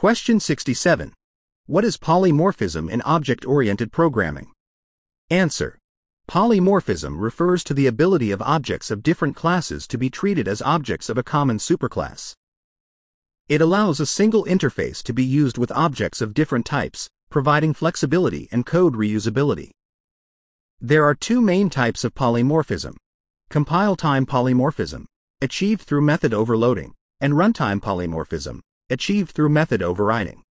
Question 67. What is polymorphism in object-oriented programming? Answer. Polymorphism refers to the ability of objects of different classes to be treated as objects of a common superclass. It allows a single interface to be used with objects of different types, providing flexibility and code reusability. There are two main types of polymorphism: compile-time polymorphism, achieved through method overloading, and runtime polymorphism, achieved through method overriding.